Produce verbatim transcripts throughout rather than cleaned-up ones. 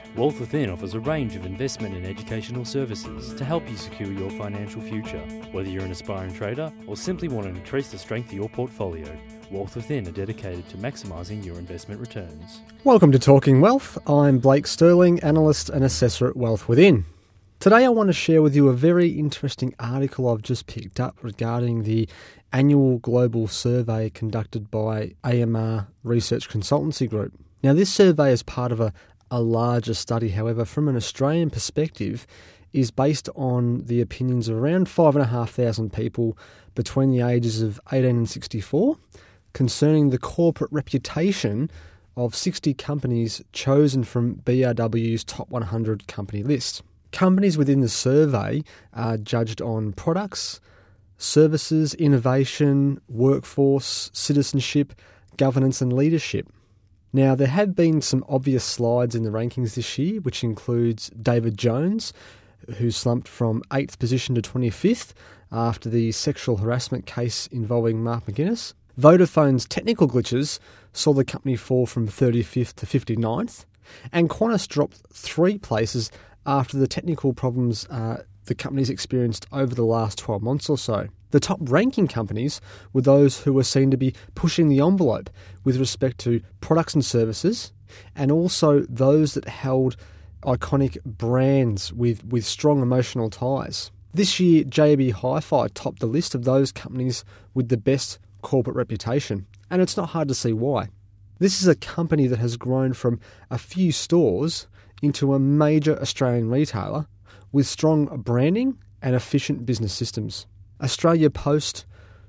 Wealth Within offers a range of investment and educational services to help you secure your financial future. Whether you're an aspiring trader or simply want to increase the strength of your portfolio, Wealth Within are dedicated to maximising your investment returns. Welcome to Talking Wealth. I'm Blake Sterling, analyst and assessor at Wealth Within. Today I want to share with you a very interesting article I've just picked up regarding the annual global survey conducted by A M R Research Consultancy Group. Now, this survey is part of a, a larger study, however, from an Australian perspective, is based on the opinions of around five thousand five hundred people between the ages of eighteen and sixty-four concerning the corporate reputation of sixty companies chosen from B R W's top one hundred company list. Companies within the survey are judged on products, services, innovation, workforce, citizenship, governance and leadership. Now, there have been some obvious slides in the rankings this year, which includes David Jones, who slumped from eighth position to twenty-fifth after the sexual harassment case involving Mark McGuinness. Vodafone's technical glitches saw the company fall from thirty-fifth to fifty-ninth, and Qantas dropped three places after the technical problems uh, the company's experienced over the last twelve months or so. The top ranking companies were those who were seen to be pushing the envelope with respect to products and services, and also those that held iconic brands with, with strong emotional ties. This year, J B Hi-Fi topped the list of those companies with the best corporate reputation, and it's not hard to see why. This is a company that has grown from a few stores into a major Australian retailer with strong branding and efficient business systems. Australia Post,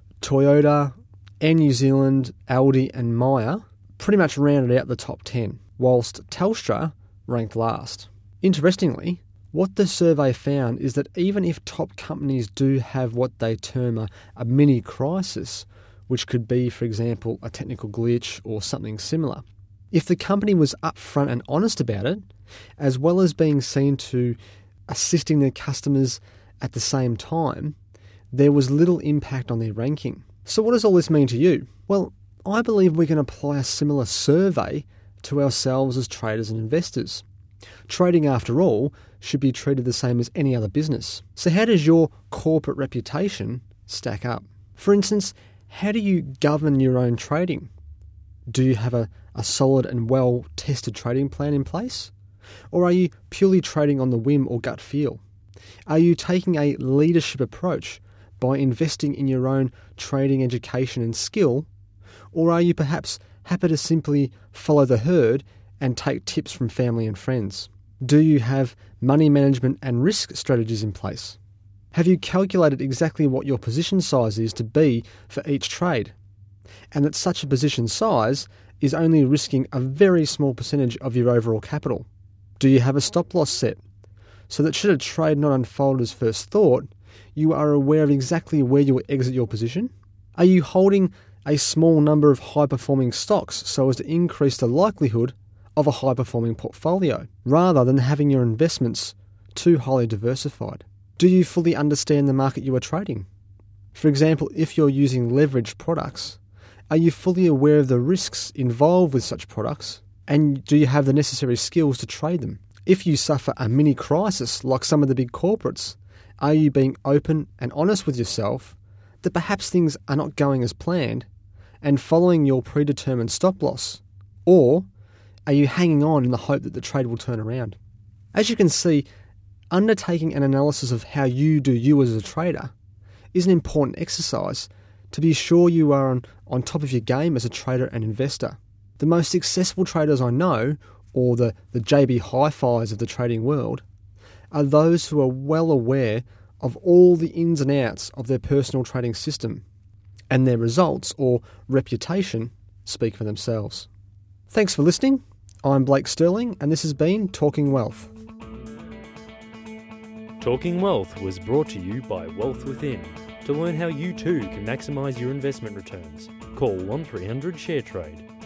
Toyota, Air New Zealand, Aldi and Myer pretty much rounded out the top ten, whilst Telstra ranked last. Interestingly, what the survey found is that even if top companies do have what they term a, a mini crisis, which could be, for example, a technical glitch or something similar, if the company was upfront and honest about it, as well as being seen to assisting their customers at the same time, there was little impact on their ranking. So what does all this mean to you? Well, I believe we can apply a similar survey to ourselves as traders and investors. Trading, after all, should be treated the same as any other business. So how does your corporate reputation stack up? For instance, how do you govern your own trading? Do you have a, a solid and well-tested trading plan in place? Or are you purely trading on the whim or gut feel? Are you taking a leadership approach by investing in your own trading education and skill? Or are you perhaps happy to simply follow the herd and take tips from family and friends? Do you have money management and risk strategies in place? Have you calculated exactly what your position size is to be for each trade, and that such a position size is only risking a very small percentage of your overall capital? Do you have a stop loss set, so that should a trade not unfold as first thought, you are aware of exactly where you will exit your position? Are you holding a small number of high-performing stocks so as to increase the likelihood of a high-performing portfolio, rather than having your investments too highly diversified? Do you fully understand the market you are trading? For example, if you're using leveraged products, are you fully aware of the risks involved with such products, and do you have the necessary skills to trade them? If you suffer a mini crisis like some of the big corporates, are you being open and honest with yourself that perhaps things are not going as planned and following your predetermined stop loss? Or are you hanging on in the hope that the trade will turn around? As you can see, undertaking an analysis of how you do you as a trader is an important exercise to be sure you are on, on top of your game as a trader and investor. The most successful traders I know, or the, the J B Hi-Fis of the trading world, are those who are well aware of all the ins and outs of their personal trading system, and their results or reputation speak for themselves. Thanks for listening. I'm Blake Sterling, and this has been Talking Wealth. Talking Wealth was brought to you by Wealth Within. To learn how you too can maximise your investment returns, call one three hundred SHARE TRADE.